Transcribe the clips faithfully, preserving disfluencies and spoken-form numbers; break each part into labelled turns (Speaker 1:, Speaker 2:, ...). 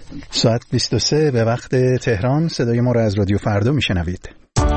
Speaker 1: ساعت بیست و سه به وقت تهران. صدای ما را از رادیو فردا میشنوید.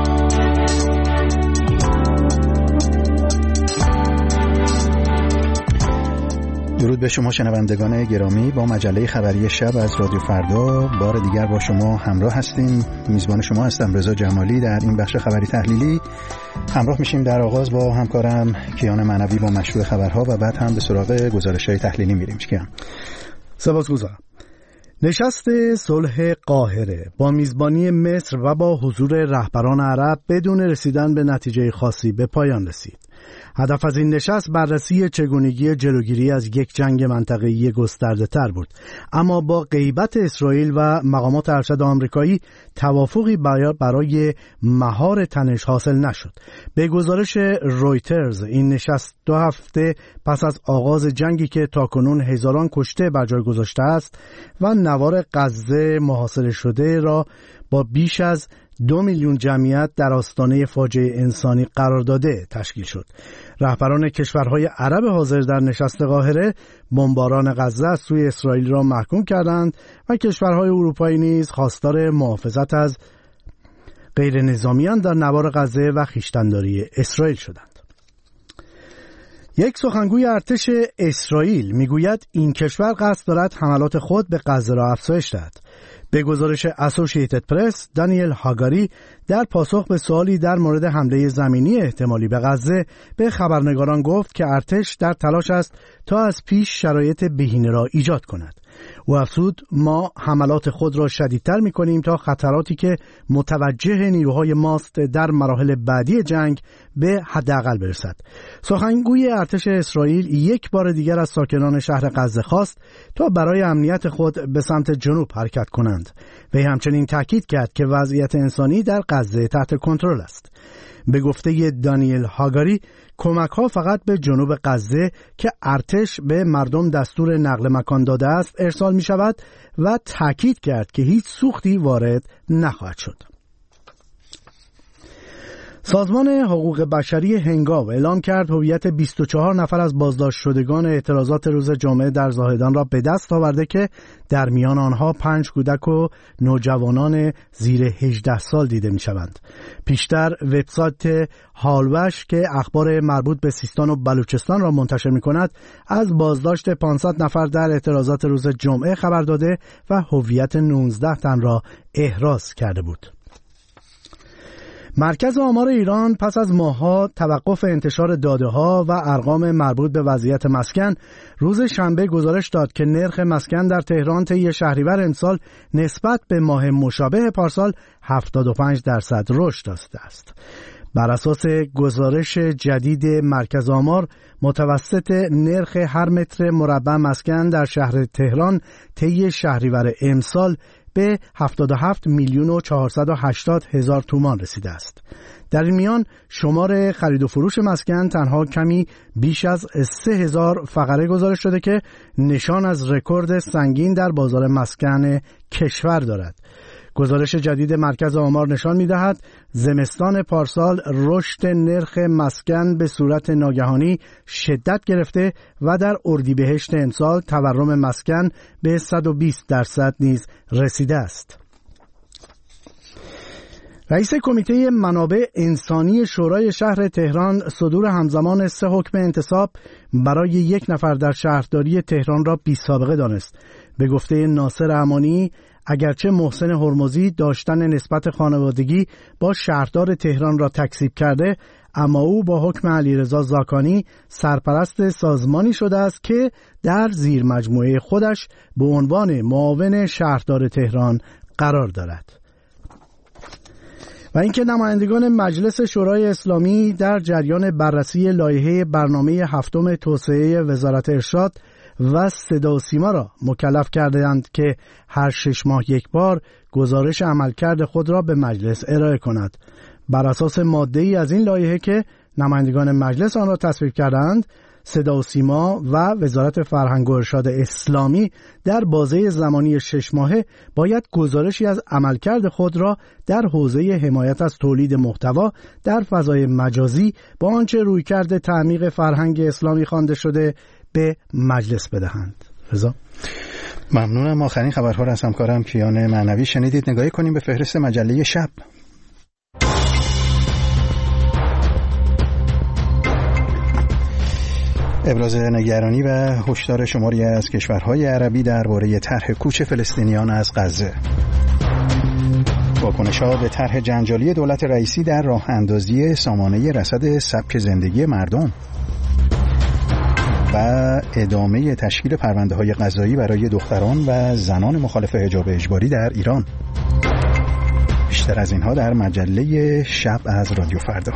Speaker 1: درود به شما شنوندگان گرامی. با مجله خبری شب از رادیو فردا بار دیگر با شما همراه هستیم. میزبان شما هستم رضا جمالی. در این بخش خبری تحلیلی همراه میشیم در آغاز با همکارم کیان معنوی با مشروع خبرها و بعد هم به سراغ گزارش‌های تحلیلی میریم. کیان.
Speaker 2: سپاسگزارم. نشست صلح قاهره با میزبانی مصر و با حضور رهبران عرب بدون رسیدن به نتیجه خاصی به پایان رسید. هدف از این نشست بررسی چگونگی جلوگیری از یک جنگ منطقه‌ای گسترده‌تر بود، اما با غیبت اسرائیل و مقامات ارشد آمریکایی توافقی برای مهار تنش حاصل نشد. به گزارش رویترز این نشست دو هفته پس از آغاز جنگی که تاکنون هزاران کشته بر جای گذاشته است و نوار غزه محاصره شده را با بیش از دو میلیون جمعیت در آستانه فاجعه انسانی قرار داده تشکیل شد. رهبران کشورهای عرب حاضر در نشست قاهره بمباران غزه از سوی اسرائیل را محکوم کردند و کشورهای اروپایی نیز خواستار محافظت از غیر نظامیان در نوار غزه و خویشتن‌داری اسرائیل شدند. یک سخنگوی ارتش اسرائیل میگوید این کشور قصد دارد حملات خود به غزه را افزایش دهد. به گزارش اسوسییتد پرس، دانیل هاگاری در پاسخ به سوالی در مورد حمله زمینی احتمالی به غزه به خبرنگاران گفت که ارتش در تلاش است تا از پیش شرایط بهینه را ایجاد کند. او افزود: ما حملات خود را شدیدتر می کنیم تا خطراتی که متوجه نیروهای ماست در مراحل بعدی جنگ به حداقل برسد. سخنگوی ارتش اسرائیل یک بار دیگر از ساکنان شهر غزه خواست تا برای امنیت خود به سمت جنوب حرکت کنند. وی همچنین تاکید کرد که وضعیت انسانی در غزه تحت کنترل است. به گفته دانیل هاگاری، کمک‌ها فقط به جنوب غزه که ارتش به مردم دستور نقل مکان داده است ارسال می‌شود و تاکید کرد که هیچ سوختی وارد نخواهد شد. سازمان حقوق بشری هنگاو اعلام کرد هویت بیست و چهار نفر از بازداشت شدگان اعتراضات روز جمعه در زاهدان را به دست آورده که در میان آنها پنج کودک و نوجوانان زیر هجده سال دیده می‌شوند. پیشتر وبسایت هالوش که اخبار مربوط به سیستان و بلوچستان را منتشر می‌کند از بازداشت پانصد نفر در اعتراضات روز جمعه خبر داده و هویت نوزده تن را احراز کرده بود. مرکز آمار ایران پس از ماه‌ها توقف انتشار داده‌ها و ارقام مربوط به وضعیت مسکن روز شنبه گزارش داد که نرخ مسکن در تهران طی شهریور امسال نسبت به ماه مشابه پارسال هفتاد و پنج درصد رشد داشته است. بر اساس گزارش جدید مرکز آمار، متوسط نرخ هر متر مربع مسکن در شهر تهران طی شهریور امسال به هفتاد و هفت میلیون و چهارصد و هشتاد هزار تومان رسیده است. در این میان شمار خرید و فروش مسکن تنها کمی بیش از سه هزار فقره گزارش شده که نشان از رکورد سنگین در بازار مسکن کشور دارد. گزارش جدید مرکز آمار نشان می‌دهد زمستان پارسال رشد نرخ مسکن به صورت ناگهانی شدت گرفته و در اردیبهشت امسال تورم مسکن به صد و بیست درصد نیز رسیده است. رئیس کمیته منابع انسانی شورای شهر تهران صدور همزمان سه حکم انتصاب برای یک نفر در شهرداری تهران را بی سابقه دانست. به گفته ناصر امانی، اگرچه محسن هرمزی داشتن نسبت خانوادگی با شهردار تهران را تکذیب کرده، اما او با حکم علیرضا زاکانی سرپرست سازمانی شده است که در زیر مجموعه خودش به عنوان معاون شهردار تهران قرار دارد. و اینکه نمایندگان مجلس شورای اسلامی در جریان بررسی لایحه برنامه هفتم توسعه وزارت ارشاد و صدا و سیما را مکلف کردند که هر شش ماه یک بار گزارش عملکرد خود را به مجلس ارائه کند. بر اساس ماده‌ای از این لایحه که نمایندگان مجلس آن را تصویب کردند، صدا و سیما و وزارت فرهنگ و ارشاد اسلامی در بازه زمانی شش ماهه باید گزارشی از عملکرد خود را در حوزه حمایت از تولید محتوا در فضای مجازی با آنچه رویکرد تعمیق فرهنگ اسلامی خوانده شده به مجلس بدهند. رضا
Speaker 1: ممنونم. آخرین خبرها را از همکارم کیان معنوی شنیدید. نگاهی کنیم به فهرست مجله شب. ابراز نگرانی و هشدار شماری از کشورهای عربی درباره طرح کوچ فلسطینیان از غزه. واکنش‌ها به طرح جنجالی دولت رئیسی در راه اندازی سامانه رصد سبک زندگی مردم و ادامه تشکیل پرونده‌های قضایی برای دختران و زنان مخالف حجاب اجباری در ایران. بیشتر از اینها در مجله شب از رادیو فردا.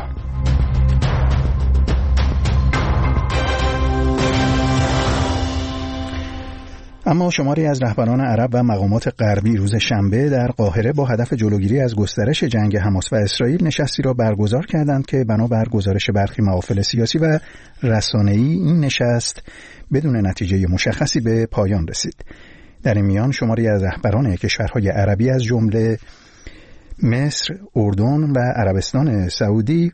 Speaker 1: اما شماری از رهبران عرب و مقامات غربی روز شنبه در قاهره با هدف جلوگیری از گسترش جنگ حماس و اسرائیل نشستی را برگزار کردند که بنابر گزارش برخی محافل سیاسی و رسانه‌ای این نشست بدون نتیجه مشخصی به پایان رسید. در این میان شماری از رهبران کشورهای عربی از جمله مصر، اردن و عربستان سعودی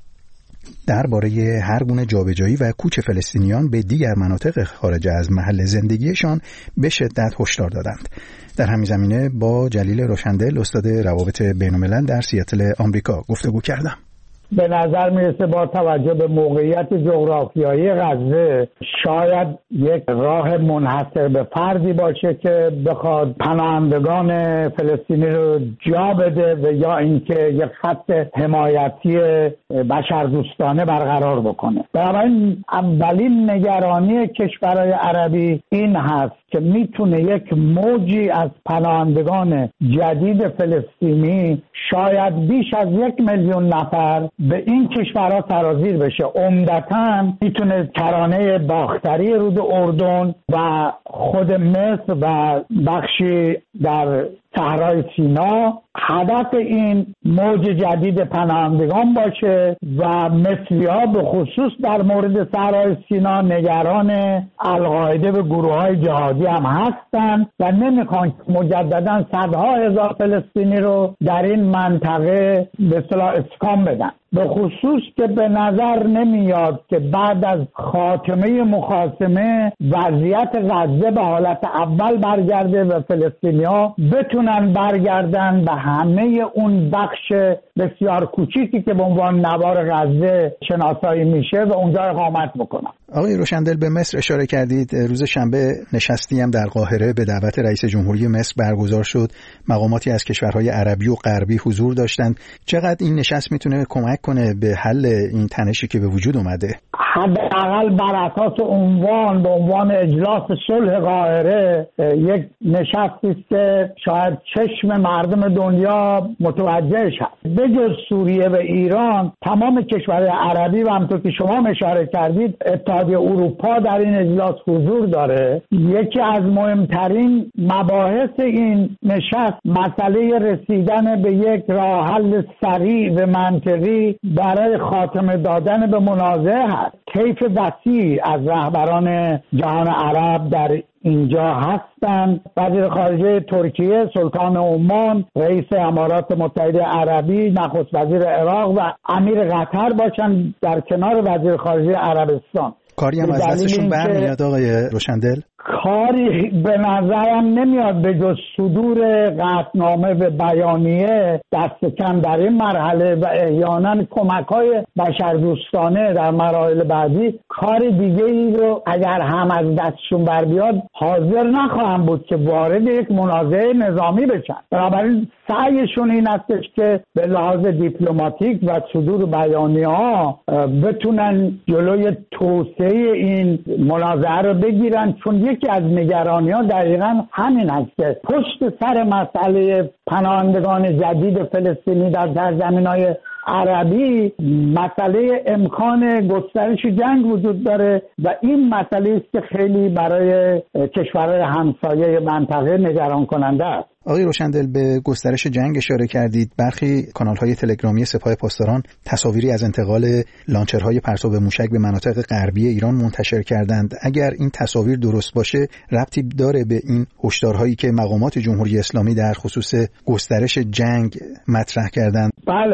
Speaker 1: درباره هر گونه جابجایی و کوچ فلسطینیان به دیگر مناطق خارج از محل زندگیشان به شدت هشدار دادند. در همین زمینه با جلیل روشندل استاد روابط بین‌الملل در سیاتل آمریکا گفتگو کردم.
Speaker 3: به نظر میرسه با توجه به موقعیت جغرافیایی غزه شاید یک راه منحصر به فردی باشه که بخواد پناهندگان فلسطینی رو جا بده و یا اینکه یک خط حمایتی بشردوستانه برقرار بکنه. بنابراین اولین نگرانی کشورهای عربی این هست که میتونه یک موجی از پناهندگان جدید فلسطینی شاید بیش از یک میلیون نفر به این کشورها سرازیر بشه. عمدتاً میتونه کرانه باختری رود اردن و خود مصر و بخشی در صحرای سینا هدف این موج جدید پناهندگان باشه و مصری‌ها به خصوص در مورد صحرای سینا نگران القاعده و گروه‌های جهادی هم هستند و نمیخوان مجدداً صدها هزار فلسطینی رو در این منطقه به اصطلاح اسکان بدن. به خصوص که به نظر نمیاد که بعد از خاتمه مخاصمه وضعیت غزه به حالت اول برگرده و فلسطینی‌ها بتونن برگردن به همه اون بخش بسیار کوچیکی که به عنوان نوار غزه شناسایی میشه و اونجا اقامت بکنن.
Speaker 1: آقای روشندل به مصر اشاره کردید. روز شنبه نشستی هم در قاهره به دعوت رئیس جمهوری مصر برگزار شد. مقاماتی از کشورهای عربی و غربی حضور داشتند. چقدر این نشست میتونه کمک کنه به حل این تنشی که به وجود اومده؟
Speaker 3: حداقل بر اساس عنوان به عنوان اجلاس صلح قاهره یک نشستی است که شاید چشم مردم دنیا متوجهش هست. به جز سوریه و ایران تمام کشورهای عربی و همونطور که شما اشاره کردید اتحادیه اروپا در این اجلاس حضور داره. یکی از مهمترین مباحث این نشست مسئله رسیدن به یک راه حل سریع و منطقی برای خاتمه دادن به منازعه هست. طیف وسیع از رهبران جهان عرب در اینجا هستند. وزیر خارجه ترکیه، سلطان عمان، رئیس امارات متحده عربی، نخست وزیر عراق و امیر قطر باشند در کنار وزیر خارجه عربستان.
Speaker 1: کاری هم از دستشون برمیاد آقای روشندل؟
Speaker 3: کاری به نظرم نمیاد به جز صدور قطعنامه و بیانیه دست کم در این مرحله و احیانا کمک‌های بشردوستانه در مراحل بعدی. کار دیگه ای رو اگر هم از دستشون بر بیاد حاضر نخواهم بود که وارد یک منازعه نظامی بشن. بنابراین سعیشون این هستش که به لحاظ دیپلماتیک و صدور بیانیه‌ها بتونن جلوی توسعه این منازعه رو بگیرن، چون یکی از نگرانی‌ها دقیقاً همین است که پشت سر مسئله پناهندگان جدید فلسطینی در سرزمین‌های عربی مسئله امکان گسترش جنگ وجود داره و این مسئله است که خیلی برای کشورهای همسایه منطقه نگران کننده است.
Speaker 1: آقای روشندل به گسترش جنگ اشاره کردید. برخی کانال‌های تلگرامی سپاه پاسداران تصاویری از انتقال لانچرهای پرتاب موشک به مناطق غربی ایران منتشر کردند. اگر این تصاویر درست باشه ربطی داره به این هشدارهایی که مقامات جمهوری اسلامی در خصوص گسترش جنگ مطرح کردند؟
Speaker 3: بله،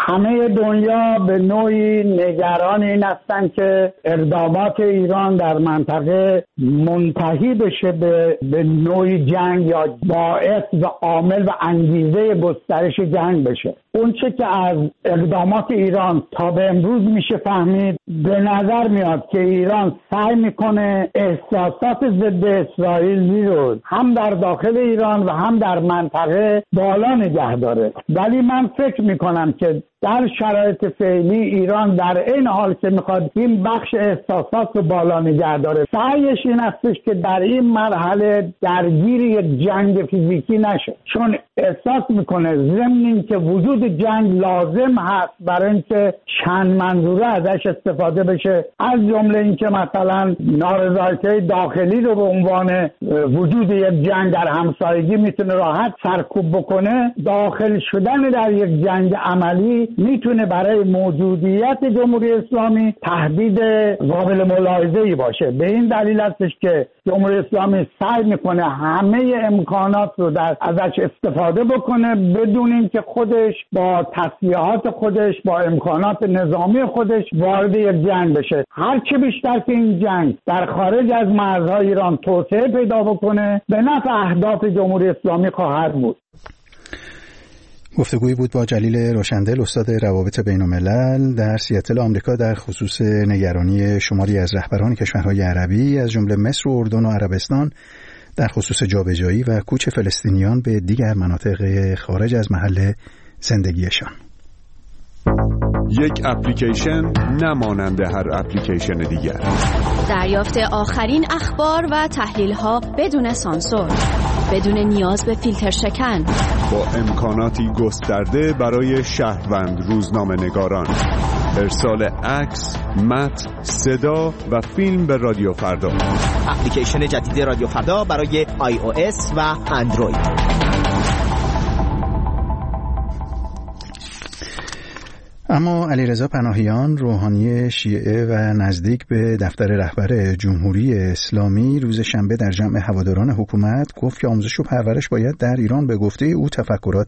Speaker 3: همه دنیا به نوعی نگران این هستند که اقدامات ایران در منطقه منتهی بشه به, به نوعی جنگ یا باعث و عامل و انگیزه گسترش جنگ بشه. اون چه که از اقدامات ایران تا به امروز میشه فهمید، به نظر میاد که ایران سعی میکنه احساسات ضد اسرائیل رو هم در داخل ایران و هم در منطقه بالا نگه داره. ولی من فکر میکنم که در شرایط فعلی ایران در این حال که میخواد این بخش احساسات رو بالا نگه داره، سعیش این هستش که در این مرحله درگیر یک جنگ فیزیکی نشه، چون احساس میکنه ضمن این که وجود جنگ لازم هست برای اینکه چند منظوره ازش استفاده بشه، از جمله اینکه مثلا نارضایتی داخلی رو به عنوان وجود یک جنگ در همسایگی میتونه راحت سرکوب بکنه، داخل شدن در یک جنگ عملی میتونه برای موجودیت جمهوری اسلامی تهدید قابل ملاحظه‌ای باشه. به این دلیل هستش که جمهوری اسلامی سعی میکنه همه امکانات رو در ازش استفاده بکنه بدون اینکه خودش با تسلیحات خودش با امکانات نظامی خودش وارد یک جنگ بشه. هر چه بیشتر که این جنگ در خارج از مرزهای ایران توسعه پیدا بکنه به نفع اهداف جمهوری اسلامی خواهد بود.
Speaker 1: گفتگویی بود با جلیل روشندل، استاد روابط بین الملل در سیاتل آمریکا، در خصوص نگرانی شماری از رهبران کشورهای عربی از جمله مصر و اردن و عربستان در خصوص جابجایی و کوچ فلسطینیان به دیگر مناطق خارج از محل زندگیشان.
Speaker 4: یک اپلیکیشن نمانند هر اپلیکیشن دیگر.
Speaker 5: دریافت آخرین اخبار و تحلیل‌ها بدون سانسور، بدون نیاز به فیلتر شکن،
Speaker 4: با امکاناتی گسترده برای شهروند روزنامه‌نگاران، ارسال عکس، متن، صدا و فیلم به رادیو فردا.
Speaker 6: اپلیکیشن جدید رادیو فردا برای آی او اس و اندروید.
Speaker 1: اما علیرضا پناهیان، روحانی شیعه و نزدیک به دفتر رهبر جمهوری اسلامی، روز شنبه در جمع هواداران حکومت گفت که آموزش و پرورش باید در ایران به گفته او تفکرات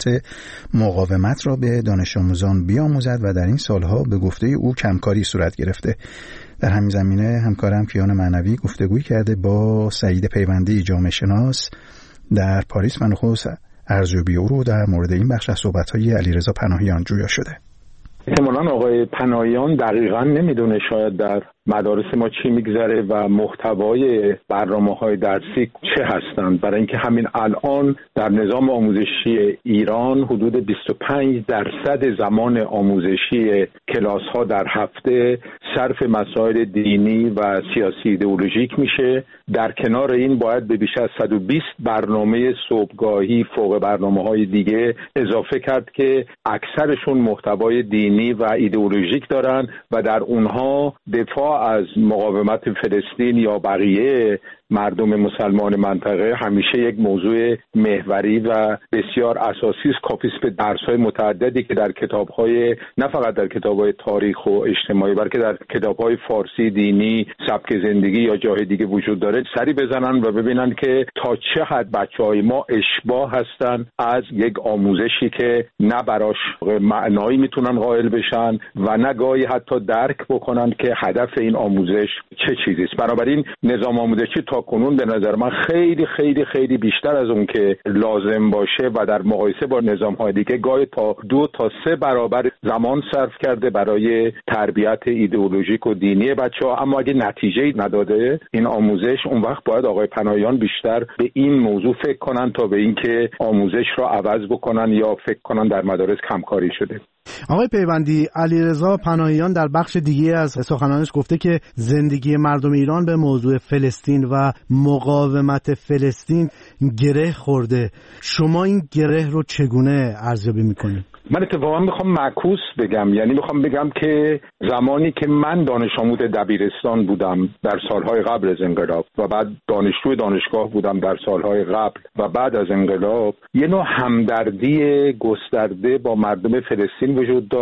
Speaker 1: مقاومت را به دانش آموزان بیاموزد و در این سالها به گفته او کمکاری صورت گرفته. در همین زمینه همکارم کیان معنوی گفتگوی کرده با سعید پیوندی، جامعه شناس در پاریس. من خواست ارزیابی او رو در مورد این بخش از صحبت‌های علیرضا پناهیان جویا شده.
Speaker 7: احتمالاً آقای پناهیان دقیقاً نمیدونه شاید در مدارس ما چی میگذره و محتوای برنامه‌های درسی چه هستند، برای اینکه همین الان در نظام آموزشی ایران حدود بیست و پنج درصد زمان آموزشی کلاس‌ها در هفته صرف مسائل دینی و سیاسی ایدئولوژیک میشه. در کنار این باید به بیش از صد و بیست برنامه صبحگاهی فوق برنامه‌های دیگه اضافه کرد که اکثرشون محتوای دینی و ایدئولوژیک دارن و در اونها دفاع از مقاومت فلسطین یا بقیه مردم مسلمان منطقه همیشه یک موضوع محوری و بسیار اساسی است. کافی است به درس‌های متعددی که در کتاب‌های، نه فقط در کتاب‌های تاریخ و اجتماعی، بلکه در کتاب‌های فارسی، دینی، سبک زندگی یا جای دیگه وجود داره، سری بزنن و ببینن که تا چه حد بچه‌های ما اشباح هستن از یک آموزشی که نه براش معنایی میتونن قائل بشن و نه گاهی حتی درک بکنن که هدف این آموزش چه چیزی است. بنابراین نظام آموزشی تا کنون به نظر من خیلی خیلی خیلی بیشتر از اون که لازم باشه و در مقایسه با نظام‌های دیگه گاهی تا دو تا سه برابر زمان صرف کرده برای تربیت ایدئولوژیک و دینی بچه‌ها. اما اگه نتیجه‌ای نداده این آموزش، اون وقت باید آقای پناهیان بیشتر به این موضوع فکر کنن تا به اینکه آموزش را عوض بکنن یا فکر کنن در مدارس کمکاری شده.
Speaker 2: آقای پیوندی، علیرضا پناهیان در بخش دیگه از سخنانش گفته که زندگی مردم ایران به موضوع فلسطین و مقاومت فلسطین گره خورده. شما این گره رو چگونه ارزیابی میکنید؟
Speaker 7: من اتفاقا میخوام معکوس بگم، یعنی میخوام بگم که زمانی که من دانش آموز دبیرستان بودم در سالهای قبل از انقلاب و بعد دانشجو دانشگاه بودم در سالهای قبل و بعد از انقلاب، یه نوع همدردی گسترده با مردم فلسطین وجود داشت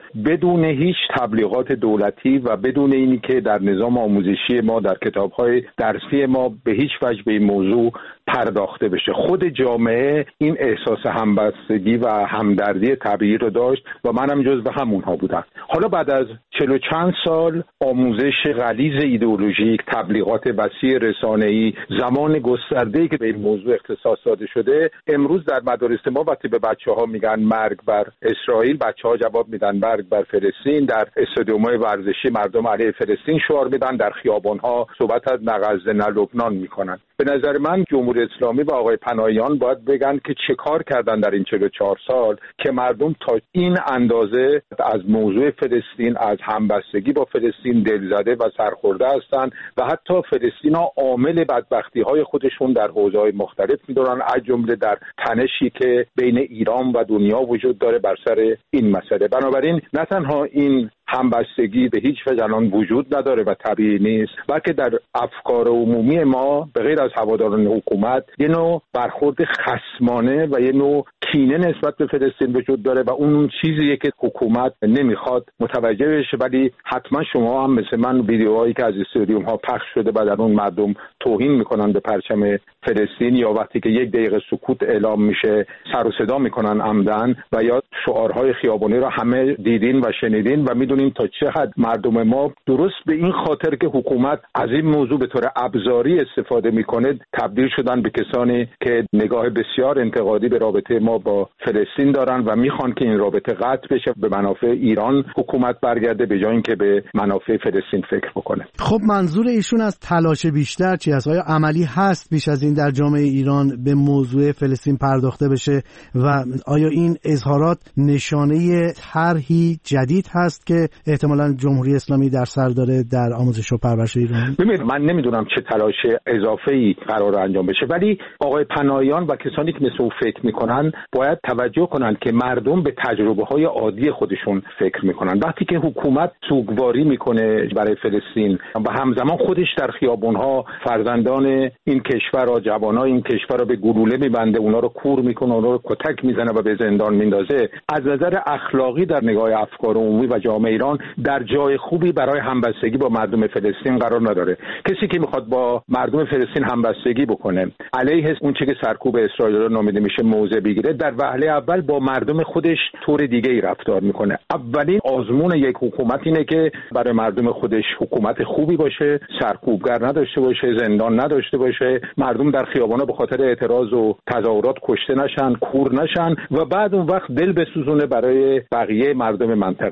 Speaker 7: بدون هیچ تبلیغات دولتی و بدون اینی که در نظام آموزشی ما در کتاب‌های درسی ما به هیچ وجه به این موضوع پرداخته بشه. خود جامعه این احساس همبستگی و همدردی طبیعی رو داشت و منم جزو همونها بودم. حالا بعد از چهل و چند سال آموزش غلیظ ایدئولوژیک، تبلیغات وسیع رسانه‌ای، زمان گسترده‌ای که به این موضوع اختصاص داده شده، امروز در مدارس ما وقتی به بچه‌ها میگن مرگ بر اسرائیل، بچه‌ها جواب میدن مرگ بر فلسطین. در استادیوم‌های ورزشی مردم علیه فلسطین شعار میدن، در خیابان‌ها صحبت از نه غزه نه لبنان میکنن. به نظر من جمهوری اسلامی و آقای پناهیان باید بگن که چه کار کردن در این چهل و چهار سال که مردم تا این اندازه از موضوع فلسطین، از همبستگی با فلسطین دلزده و سرخورده هستند و حتی فلسطین‌ها عامل بدبختی‌های خودشون در حوزه‌های مختلف می‌دونن، از جمله در تنشی که بین ایران و دنیا وجود داره بر سر این مسئله. بنابراین نه تنها این همبستگی به هیچ وجه الان وجود نداره و طبیعی نیست، بلکه در افکار عمومی ما به غیر از هواداران حکومت یه نوع برخورد خصمانه و یه نوع کینه نسبت به فلسطین وجود داره و اون چیزیه که حکومت نمیخواد متوجه بشه. ولی حتما شما هم مثل من ویدیوهایی که از استادیوم ها پخش شده و در اون مردم توهین میکنن به پرچم فلسطین، یا وقتی که یک دقیقه سکوت اعلام میشه سر و صدا میکنن عمدن، و یا شعارهای خیابانی رو همه دیدین و شنیدین و میدونیم تا چه حد مردم ما درست به این خاطر که حکومت از این موضوع به طور ابزاری استفاده میکنه تبدیل شدن به کسانی که نگاه بسیار انتقادی به رابطه ما با فلسطین دارن و میخوان که این رابطه قطع بشه، به منافع ایران حکومت برگرده به جای اینکه به منافع فلسطین فکر بکنه.
Speaker 2: خب منظور ایشون از تلاش بیشتر چی است؟ آیا عملی هست بیش از این در جامعه ایران به موضوع فلسطین پرداخته بشه و آیا این اظهارات نشانه طرحی جدید هست که احتمالاً جمهوری اسلامی در سر داره در آموزش و پرورش ایران؟
Speaker 7: ببینید من نمیدونم چه تلاش اضافه‌ای قرار انجام بشه، ولی آقای پناهیان و کسانی که مثل او فکر میکنن باید توجه کنن که مردم به تجربه‌های عادی خودشون فکر میکنن. وقتی که حکومت سوگواری میکنه برای فلسطین و همزمان خودش در خیابون‌ها فرزندان این کشور و جوانای این کشور رو به گلوله میبنده، اونا رو کور میکنه، اونا رو کتک میزنه و به زندان میندازه، از نظر اخلاقی در نگاه افکار عمومی و جامعه ایران در جای خوبی برای همبستگی با مردم فلسطین قرار نداره. کسی که میخواد با مردم فلسطین همبستگی بکنه، علیه اون چیزی که سرکوب اسرائیل رو نامیده میشه موضع بگیره، در وهله اول با مردم خودش طور دیگه ای رفتار میکنه. اولین آزمون یک حکومت اینه که برای مردم خودش حکومت خوبی باشه، سرکوبگر نداشته باشه، زندان نداشته باشه، مردم در خیابانا به خاطر اعتراض و تظاهرات کشته نشن، کور نشن و بعد اون وقت دل بسوزونه برای بقیه مردم منطقه.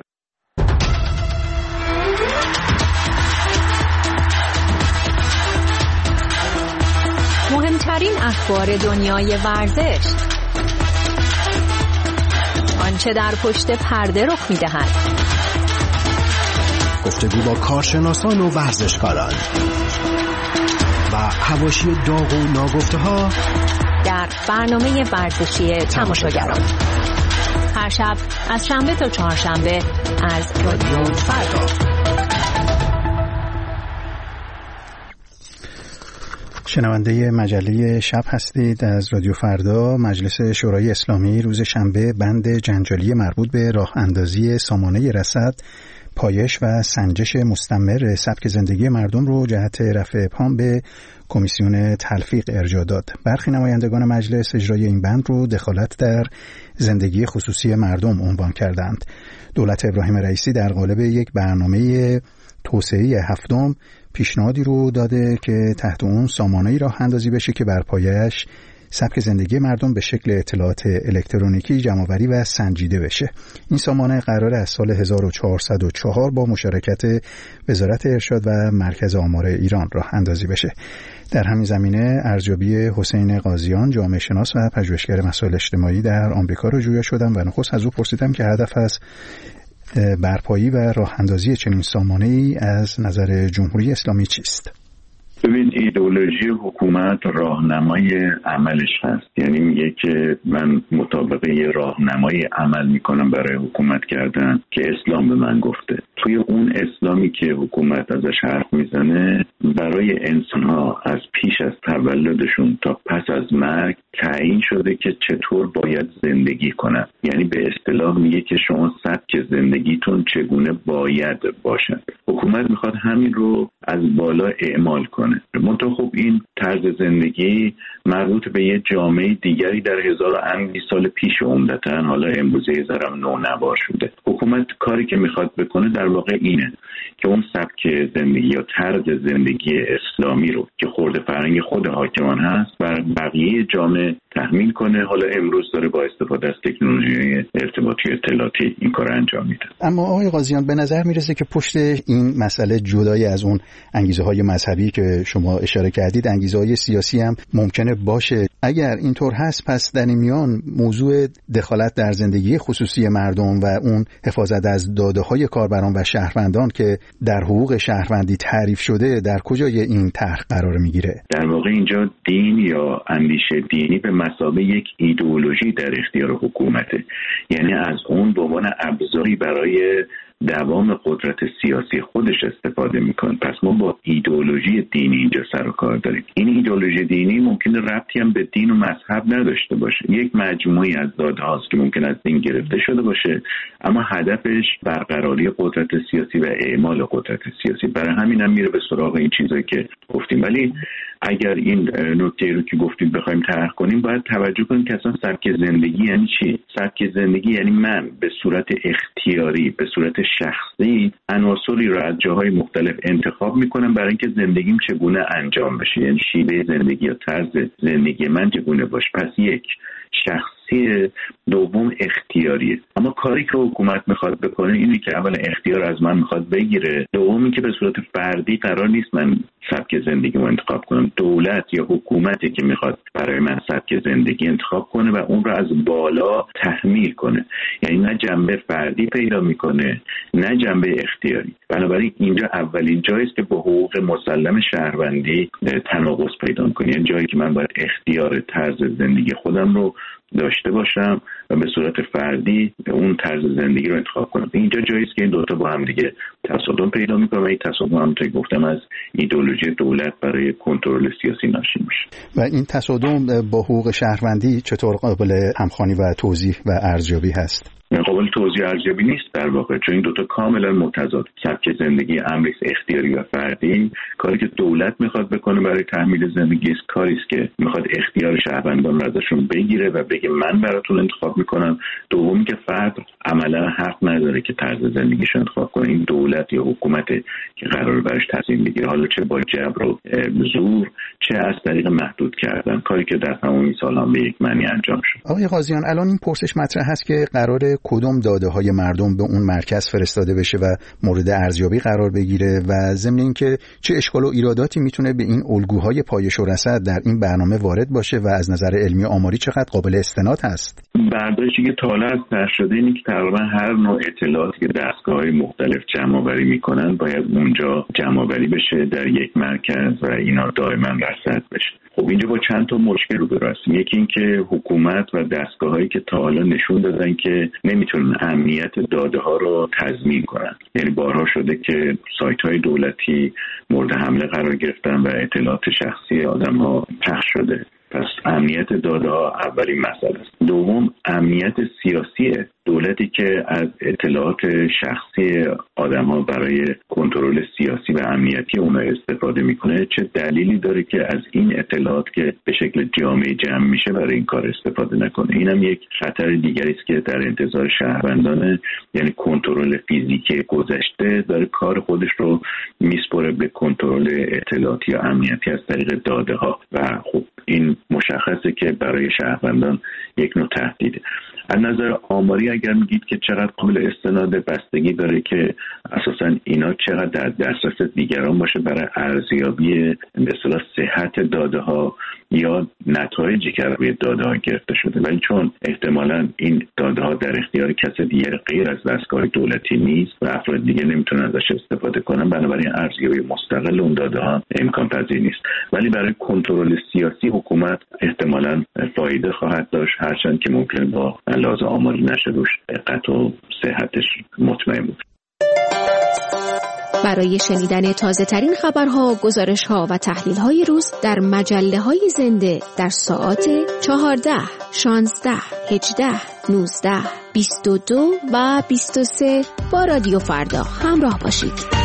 Speaker 5: مهمترین اخبار دنیای ورزش، آنچه در پشت پرده رخ می‌دهد،
Speaker 8: گفتگو با کارشناسان و ورزشکاران و حواشی داغ و ناگفته‌ها
Speaker 5: در برنامه ورزشی تماشاگران، هر شب از شنبه تا چهارشنبه از رادیو فردا.
Speaker 1: شنونده مجله شب هستید از رادیو فردا. مجلس شورای اسلامی روز شنبه بند جنجالی مربوط به راه اندازی سامانه رصد، پایش و سنجش مستمر سبک زندگی مردم رو جهت رفع ابهام به کمیسیون تلفیق ارجاع داد. برخی نمایندگان مجلس اجرای این بند رو دخالت در زندگی خصوصی مردم عنوان کردند. دولت ابراهیم رئیسی در قالب یک برنامه توسعه هفتم پیشنهادی رو داده که تحت اون سامانه‌ای راه اندازی بشه که بر پایه‌اش سبک زندگی مردم به شکل اطلاعات الکترونیکی جمع‌آوری و سنجیده بشه. این سامانه قرار از سال هزار و چهارصد و چهار با مشارکت وزارت ارشاد و مرکز آمار ایران راه اندازی بشه. در همین زمینه ارزیابی حسین قاضیان، جامعه شناس و پژوهشگر مسائل اجتماعی در آمریکا رو جویا شدم و نخست از او پرسیدم که هدف از برپایی و راه اندازی چنین سامانه‌ای از نظر جمهوری اسلامی چیست؟
Speaker 9: ببین، ایدئولوژی حکومت راهنمای عملش هست، یعنی میگه که من مطابق یه راهنمای عمل میکنم برای حکومت کردن که اسلام به من گفته. توی اون اسلامی که حکومت ازش حرف میزنه برای انسانها از پیش از تولدشون تا پس از مرگ تعیین شده که چطور باید زندگی کنن. یعنی به اصطلاح میگه که شما سبک زندگیتون چگونه باید باشد. حکومت میخواد همین رو از بالا اعمال کنه. منتها خب این طرز زندگی مربوط به یه جامعه دیگری در هزار و اندی سال پیش عمدتاً، حالا امروزه یه نونوار شده. حکومت کاری که میخواد بکنه در واقع اینه که اون سبک زندگی یا طرز زندگی اسلامی رو که خورده فرهنگ خود حاکمان هست بر بقیه جامعه تحمیل کنه. حالا امروز داره با استفاده از تکنولوژی ارتباطی اطلاعاتی این کار انجام میده.
Speaker 1: اما آقای قاضیان، به نظر میرسه که پشت این مسئله جدای از اون انگیزه های مذهبی که شما اشاره کردید، انگیزه های سیاسی هم ممکنه باشه. اگر اینطور هست، پس در این میان موضوع دخالت در زندگی خصوصی مردم و اون حفاظت از داده های کاربران و شهروندان که در حقوق شهروندی تعریف شده در کجای این طرح قرار میگیره؟
Speaker 9: در واقع اینجا دین یا اندیشه دینی به مثابه یک ایدئولوژی در اختیار حکومته، یعنی از اون به عنوان ابزاری برای دوام قدرت سیاسی خودش استفاده میکنه. پس ما با ایدئولوژی دینی اینجا سر و کار داریم. این ایدئولوژی دینی ممکنه ربطی هم به دین و مذهب نداشته باشه، یک مجموعی از داده هاست که ممکن از دین گرفته شده باشه، اما هدفش برقراری قدرت سیاسی و اعمال قدرت سیاسی. برای همین هم میره به سراغ این چیزایی که گفتیم. ولی اگر این نکته رو که گفتیم بخوایم طرح کنیم، باید توجه کنیم که اصلا سبک زندگی یعنی چی؟ سبک زندگی یعنی من به صورت اختیاری، به صورت شخصی عناصری رو از جاهای مختلف انتخاب میکنم برای اینکه زندگیم چگونه انجام بشه، یعنی شیوه زندگی یا طرز زندگی من چگونه باشه. پس یک شخصی، دوم اختیاریه. اما کاری که حکومت میخواد بکنه اینه که اول اختیار از من میخواد بگیره، دومی که به صورت فردی قرار نیست من سبک زندگی رو انتخاب کنم. دولت یا حکومتی که میخواد برای من سبک زندگی انتخاب کنه و اون رو از بالا تحمیل کنه، یعنی نه جنبه فردی پیدا میکنه نه جنبه اختیاری. بنابراین اینجا اولین جایی است که با حقوق مسلم شهروندی تناقض پیدا میکنه، یعنی جایی که من باید اختیار طرز زندگی خودم رو داشته باشم و به صورت فردی اون طرز زندگی رو انتخاب کنم. اینجا جایی است که این دوتا با هم دیگه تصادم پیدا میکنه و این تصادم هم تا گفتم از ایدئولوژی دولت برای کنترل سیاسی ناشی میشه.
Speaker 1: و این تصادم با حقوق شهروندی چطور قابل همخوانی و توضیح و ارزیابی هست؟
Speaker 9: قابل توضیح ارزیابی نیست در واقع، چون این دوتا کاملا متضاد. سبک زندگی امری اختیاری و فردی، کاری که دولت میخواد بکنه برای تحمیل زندگی است کاری است که میخواد اختیار شهروندان رو ازشون بگیره و بگه من براتون انتخاب میکنم. دومی که فرد عملا حق نداره که طرز زندگیش رو انتخاب کنه، این دولت یا حکومت که قراره برش تصمیم بگیره، حالا چه با جبر و زور چه از طریق محدود کردن، کاری که در تمام این سال‌ها به یک معنی انجام شد.
Speaker 1: آقای قاضیان، الان این پرسش مطرح هست که قرار کدوم داده های مردم به اون مرکز فرستاده بشه و مورد ارزیابی قرار بگیره و ضمن اینکه چه اشکال و ایراداتی میتونه به این الگوهای پایش و رصد در این برنامه وارد باشه و از نظر علمی و آماری چقدر قابل استناد هست.
Speaker 9: برداشتی که تا حالا طرح شده اینه که تقریبا هر نوع اطلاعاتی که دستگاه‌های مختلف جمع‌آوری میکنن باید اونجا جمع‌آوری بشه در یک مرکز و اینا دائما رصد بشه. خب اینجا با چند تا مشکل روبرو هستیم. یکی این که حکومت و دستگاه‌هایی که تا حالا نشون دادن که نمیتونن امنیت داده ها رو تضمین کنن، یعنی بارها شده که سایت‌های دولتی مورد حمله قرار گرفتن و اطلاعات شخصی آدم‌ها پخش شده. پس امنیت داده ها اولین مسئله است. دوم امنیت سیاسی دولتی که از اطلاعات شخصی آدم ها برای کنترل سیاسی و امنیتی اونها استفاده میکنه، چه دلیلی داره که از این اطلاعات که به شکل جامعه جمع میشه برای این کار استفاده نکنه. اینم یک خطر دیگری است که در انتظار شهروندان، یعنی کنترل فیزیکی گذشته داره کار خودش رو میسپره به کنترل اطلاعاتی یا امنیتی از طریق داده ها و خب این مشخصه که برای شهروندان یک نوع تهدیده. از نظر آماری اگر میگید که چقدر قابل استناد، بستگی داره که اساساً اینا چقدر در دسترس دیگران باشه برای ارزیابی به اصطلاح صحت داده ها یا نتایجی که روی داده ها گرفته شده. ولی چون احتمالاً این داده ها در اختیار کس دیگر غیر از دستگاه دولتی نیست و افراد دیگه نمیتونن ازش استفاده کنن، بنابراین ارزیابی مستقل اون داده ها امکان پذیر نیست. ولی برای کنترل سیاسی حکومت احتمالاً فایده خواهد داشت، هرچند که ممکن با لحاظ آماری نشه روش دقت و صحتش مطمئن بود.
Speaker 10: برای شنیدن تازه ترین خبرها، گزارش‌ها و تحلیل‌های روز در مجله‌های زنده در ساعات چهارده، شانزده، هجده، نوزده، بیست و دو و بیست و سه با رادیو فردا همراه باشید.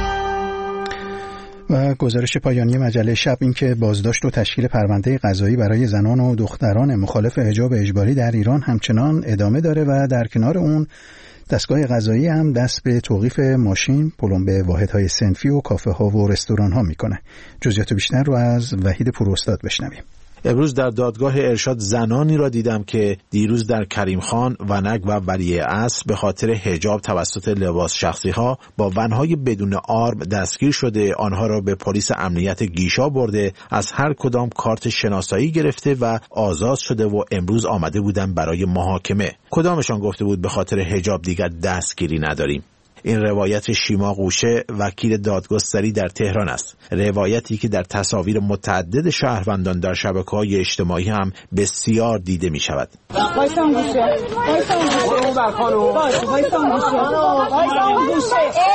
Speaker 1: و گزارش پایانی مجله شب این که بازداشت و تشکیل پرونده قضایی برای زنان و دختران مخالف حجاب اجباری در ایران همچنان ادامه داره و در کنار اون دستگاه قضایی هم دست به توقیف ماشین، پلمبه واحدهای صنفی و کافه ها و رستوران ها میکنه. جزئیات بیشتر رو از وحید پوراستاد بشنویم.
Speaker 11: امروز در دادگاه ارشاد زنانی را دیدم که دیروز در کریم خان، ونک و ولیعصر به خاطر حجاب توسط لباس شخصی ها با ونهای بدون آرم دستگیر شده، آنها را به پلیس امنیت گیشا برده، از هر کدام کارت شناسایی گرفته و آزاد شده و امروز آمده بودن برای محاکمه. کدامشان گفته بود به خاطر حجاب دیگر دستگیری نداریم؟ این روایت شیما قوشه، وکیل دادگستری در تهران است. روایتی که در تصاویر متعدد شهروندان در شبکه‌های اجتماعی هم بسیار دیده می شود.
Speaker 12: وایسا اون گوشه، وایسا اون گوشه، اون برخانو، وایسا اون گوشه، وایسا اون گوشه،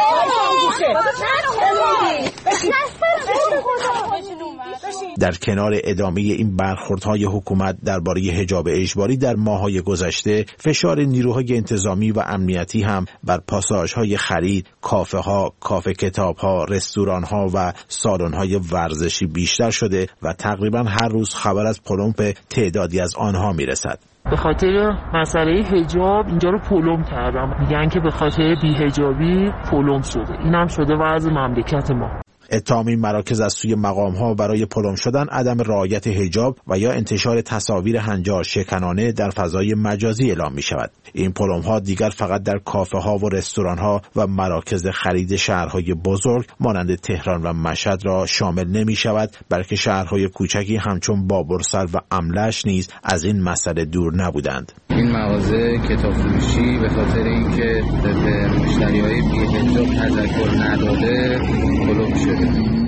Speaker 11: در کنار ادامه این برخوردهای حکومت درباره حجاب اجباری در ماه‌های گذشته، فشار نیروهای انتظامی و امنیتی هم بر پاساژهای خرید، کافه‌ها، کافه کتاب‌ها، رستوران‌ها و سالن‌های ورزشی بیشتر شده و تقریباً هر روز خبر از پلمپ تعدادی از آنها میرسد.
Speaker 13: به خاطر مسئله حجاب اینجا رو پلم کردم، میگن که به خاطر بی‌حجابی پلم شده. اینم شده وضع مملکت ما.
Speaker 11: اتهام این مراکز از سوی مقام‌ها برای پلم شدن عدم رعایت حجاب و یا انتشار تصاویر هنجار شکنانه در فضای مجازی اعلام می شود. این پلم‌ها دیگر فقط در کافه‌ها و رستوران‌ها و مراکز خرید شهرهای بزرگ مانند تهران و مشهد را شامل نمی شود، بلکه شهرهای کوچکی همچون بابرسر و املش نیز از این مسئله دور نبودند.
Speaker 14: این مغازه کتاب فروشی به خاطر اینکه به مشتری‌های بی‌حجاب تذکر نداده پلم شده.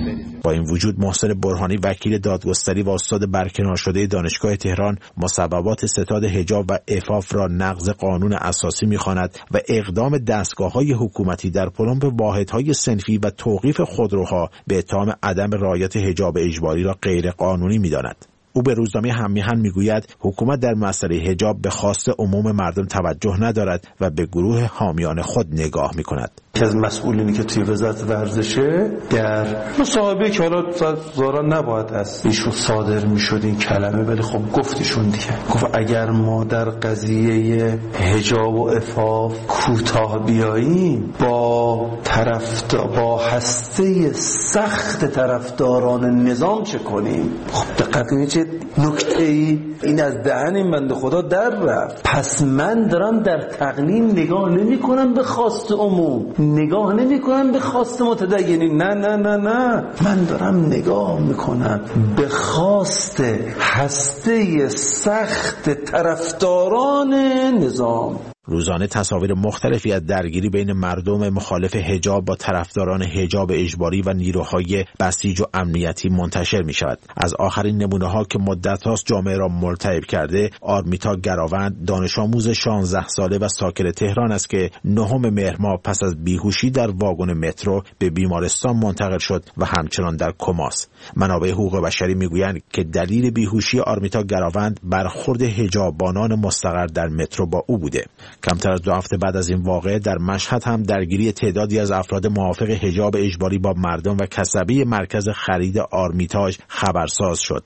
Speaker 11: با این وجود محسن برهانی، وکیل دادگستری و استاد برکنار شده دانشگاه تهران، مسببات ستاد حجاب و عفاف را نقض قانون اساسی می‌خواند و اقدام دستگاه‌های حکومتی در پلمپ واحدهای صنفی و توقیف خودروها به اتهام عدم رعایت حجاب اجباری را غیر قانونی می‌داند. او به روزنامه هممیهن میگوید حکومت در مسئله حجاب به خواست عموم مردم توجه ندارد و به گروه حامیان خود نگاه میکند.
Speaker 15: که از مسئولینی که توی وزارت ورزشه در مصاحبه که حالا زارا نباید از ایشون صادر میشد این کلمه، ولی خب گفتشون دیگه، گفت اگر ما در قضیه حجاب و عفاف کوتاه بیاییم با طرفدار با هسته سخت طرفداران نظام چه کنیم؟ خب دقت کنید چه نکته‌ای این از دهن این بنده خدا در رفت. پس من دارم در تقنین نگاه نمی کنم به خواست عموم، نگاه نمی کنم به خواست متدینین، نه نه نه نه من دارم نگاه میکنم به خواست هسته سخت طرفداران نظام.
Speaker 11: روزانه تصاویر مختلفی از درگیری بین مردم مخالف حجاب با طرفداران حجاب اجباری و نیروهای بسیج و امنیتی منتشر می شود. از آخرین نمونه ها که مدت هاست جامعه را ملتهب کرده، آرمیتا گراوند، دانش آموز شانزده ساله و ساکن تهران است که نهم مهر ماه پس از بیهوشی در واگن مترو به بیمارستان منتقل شد و همچنان در کماست. منابع حقوق بشری میگویند که دلیل بیهوشی آرمیتا گراوند برخورد حجابانان مستقر در مترو با او بوده. کمتر از دو هفته بعد از این واقعه در مشهد هم درگیری تعدادی از افراد موافق حجاب اجباری با مردم و کسبه مرکز خرید آرمیتاژ خبرساز شد.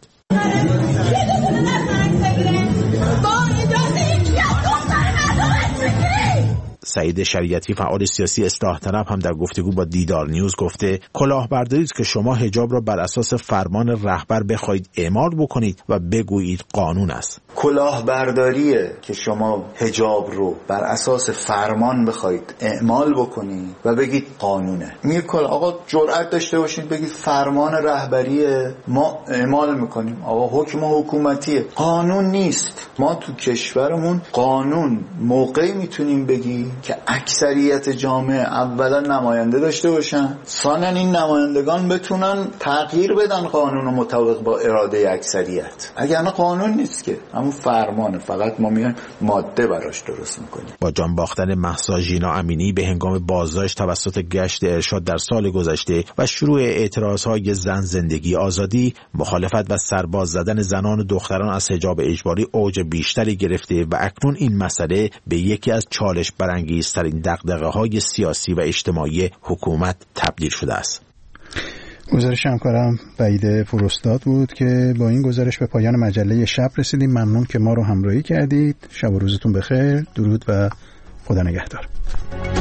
Speaker 11: سعید شریعتی فعال سیاسی اصلاح طلب هم در گفتگو با دیدار نیوز گفته کلاهبرداری است که شما حجاب را بر اساس فرمان رهبر بخواید اعمال بکنید و بگویید قانون است.
Speaker 16: کلاهبرداریه که شما حجاب رو بر اساس فرمان بخواید اعمال بکنید و بگید قانونه. میگه آقا جرأت داشته باشید بگید فرمان رهبریه ما اعمال میکنیم. آقا حکم حکومتیه، قانون نیست. ما تو کشورمون قانون موقعی میتونیم بگیم که اکثریت جامعه اولا نماینده داشته باشن، ثانیا این نمایندگان بتونن تغییر بدن قانون رو مطابق با اراده اکثریت. اگر نه قانون نیست که همون فرمانه، فقط ما میایم ماده براش درست میکنیم.
Speaker 11: با جان باختن مهسا ژینا امینی به هنگام بازداشت توسط گشت ارشاد در سال گذشته و شروع اعتراضهای زن زندگی آزادی، مخالفت و سرباز زدن زنان و دختران از حجاب اجباری اوج بیشتری گرفته و اکنون این مسئله به یکی از چالش برانگیزترین دغدغه‌های سیاسی و اجتماعی حکومت تبدیل شده است.
Speaker 1: گزارش همکارم وحید پوراستاد بود که با این گزارش به پایان مجله شب رسیدیم. ممنون که ما رو همراهی کردید. شب و روزتون بخیر. درود و خدا نگهدار.